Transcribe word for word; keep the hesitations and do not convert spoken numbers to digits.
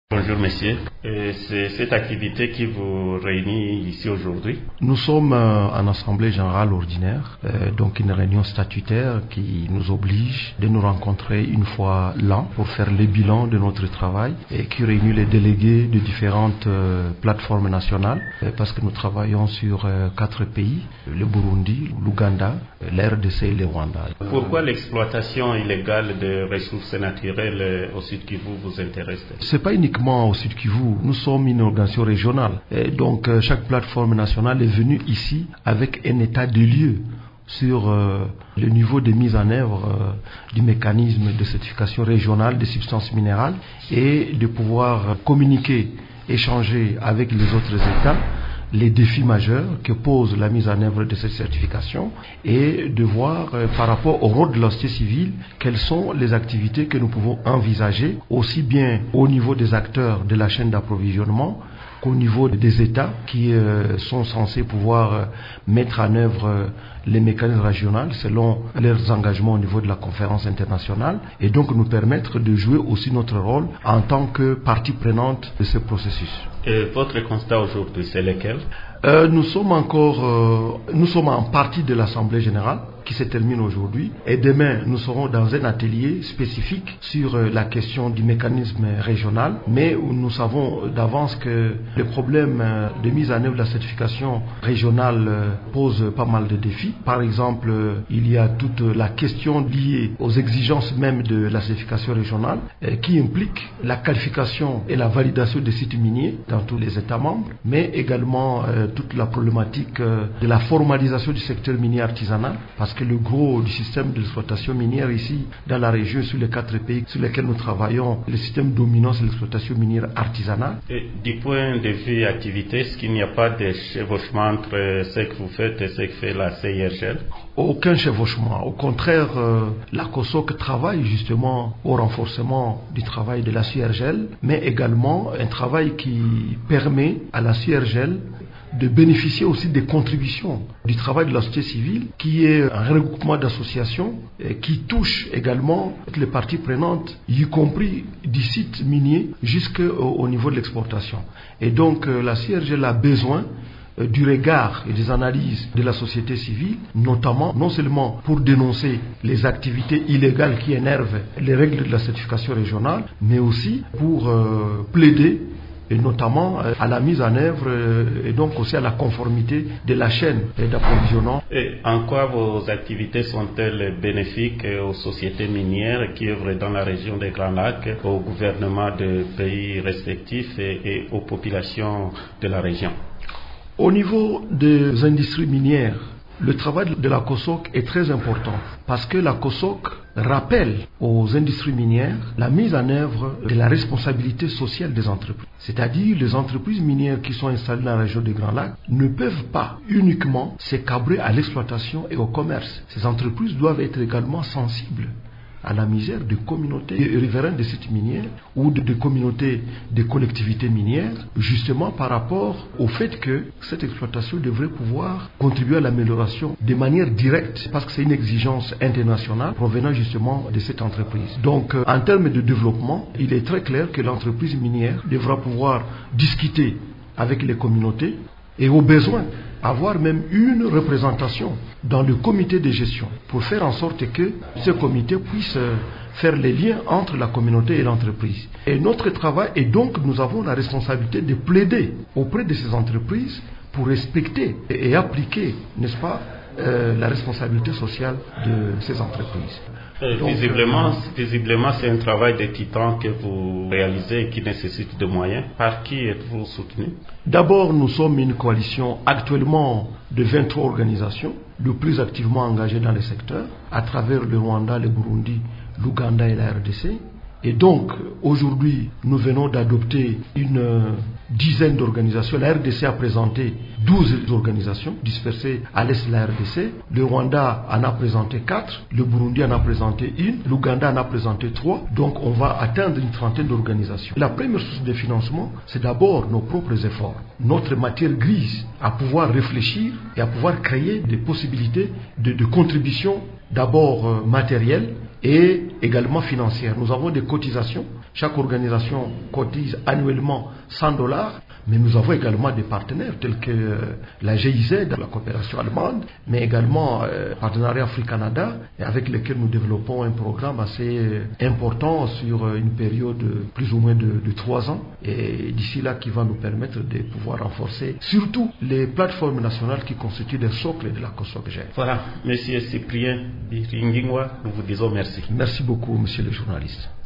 Bonjour messieurs, et c'est cette activité qui vous réunit ici aujourd'hui. Nous sommes euh, en assemblée générale ordinaire, euh, donc une réunion statutaire qui nous oblige de nous rencontrer une fois l'an pour faire le bilan de notre travail et qui réunit les délégués de différentes euh, plateformes nationales euh, parce que nous travaillons sur euh, quatre pays, le Burundi, l'Ouganda, l'R D C et le Rwanda. Pourquoi l'exploitation illégale de ressources naturelles au Sud Kivu vous intéresse? C'est pas uniquement au Sud Kivu, nous sommes une organisation régionale. Et donc euh, chaque plateforme nationale est venue ici avec un état de lieu sur euh, le niveau de mise en œuvre euh, du mécanisme de certification régionale des substances minérales et de pouvoir communiquer, échanger avec les autres États les défis majeurs que pose la mise en œuvre de cette certification et de voir euh, par rapport au rôle de la société civile quelles sont les activités que nous pouvons envisager aussi bien au niveau des acteurs de la chaîne d'approvisionnement qu'au niveau des États qui euh, sont censés pouvoir euh, mettre en œuvre euh, les mécanismes régionaux selon leurs engagements au niveau de la conférence internationale et donc nous permettre de jouer aussi notre rôle en tant que partie prenante de ce processus. Et votre constat aujourd'hui, c'est lequel? Euh, nous sommes encore, euh, nous sommes en partie de l'Assemblée générale qui se termine aujourd'hui et demain nous serons dans un atelier spécifique sur euh, la question du mécanisme régional, mais où nous savons d'avance que le problème euh, de mise en œuvre de la certification régionale euh, pose pas mal de défis. Par exemple, euh, il y a toute la question liée aux exigences même de la certification régionale euh, qui implique la qualification et la validation des sites miniers dans tous les États membres, mais également euh, toute la problématique euh, de la formalisation du secteur minier artisanal, parce que le gros du système de l'exploitation minière ici, dans la région, sur les quatre pays sur lesquels nous travaillons, le système dominant c'est l'exploitation minière artisanale. Et du point de vue activité, est-ce qu'il n'y a pas de chevauchement entre ce que vous faites et ce que fait la C I R G L? Aucun chevauchement. Au contraire, euh, la COSOC travaille justement au renforcement du travail de la C I R G L, mais également un travail qui permet à la C I R G L de bénéficier aussi des contributions du travail de la société civile, qui est un regroupement d'associations qui touche également toutes les parties prenantes, y compris du site minier jusqu'au niveau de l'exportation. Et donc la C I R G L a besoin du regard et des analyses de la société civile, notamment non seulement pour dénoncer les activités illégales qui énervent les règles de la certification régionale, mais aussi pour euh, plaider et notamment à la mise en œuvre et donc aussi à la conformité de la chaîne d'approvisionnement. Et en quoi vos activités sont-elles bénéfiques aux sociétés minières qui œuvrent dans la région des Grands Lacs, aux gouvernements de pays respectifs et, et aux populations de la région? Au niveau des industries minières, le travail de la COSOC est très important parce que la COSOC rappelle aux industries minières la mise en œuvre de la responsabilité sociale des entreprises. C'est-à-dire les entreprises minières qui sont installées dans la région des Grands Lacs ne peuvent pas uniquement se cabrer à l'exploitation et au commerce. Ces entreprises doivent être également sensibles à la misère de communautés riveraines de sites miniers ou de, de communautés de collectivités minières, justement par rapport au fait que cette exploitation devrait pouvoir contribuer à l'amélioration de manière directe, parce que c'est une exigence internationale provenant justement de cette entreprise. Donc euh, en termes de développement, il est très clair que l'entreprise minière devra pouvoir discuter avec les communautés et au besoin avoir même une représentation dans le comité de gestion pour faire en sorte que ce comité puisse faire les liens entre la communauté et l'entreprise. Et notre travail, et donc nous avons la responsabilité de plaider auprès de ces entreprises pour respecter et appliquer, n'est-ce pas, euh, la responsabilité sociale de ces entreprises. Donc, visiblement, visiblement c'est un travail de titan que vous réalisez et qui nécessite de moyens. Par qui êtes-vous soutenu? D'abord, nous sommes une coalition actuellement de vingt-trois organisations, le plus activement engagées dans le secteur, à travers le Rwanda, le Burundi, l'Ouganda et la R D C. Et donc, aujourd'hui, nous venons d'adopter une dizaine d'organisations. La R D C a présenté douze organisations dispersées à l'est de la R D C. Le Rwanda en a présenté quatre, le Burundi en a présenté une, l'Ouganda en a présenté trois. Donc, on va atteindre une trentaine d'organisations. La première source de financement, c'est d'abord nos propres efforts, notre matière grise, à pouvoir réfléchir et à pouvoir créer des possibilités de, de contribution, d'abord euh, matérielle, et également financière. Nous avons des cotisations Chaque organisation cotise annuellement cent dollars, mais nous avons également des partenaires tels que euh, la G I Z, la coopération allemande, mais également euh, partenariat Afrique-Canada, avec lequel nous développons un programme assez euh, important sur euh, une période euh, plus ou moins de, de trois ans, et d'ici là qui va nous permettre de pouvoir renforcer surtout les plateformes nationales qui constituent le socle de la COSOC-G. Voilà, Monsieur Cyprien Biringingwa, nous vous disons merci. Merci beaucoup, monsieur le journaliste.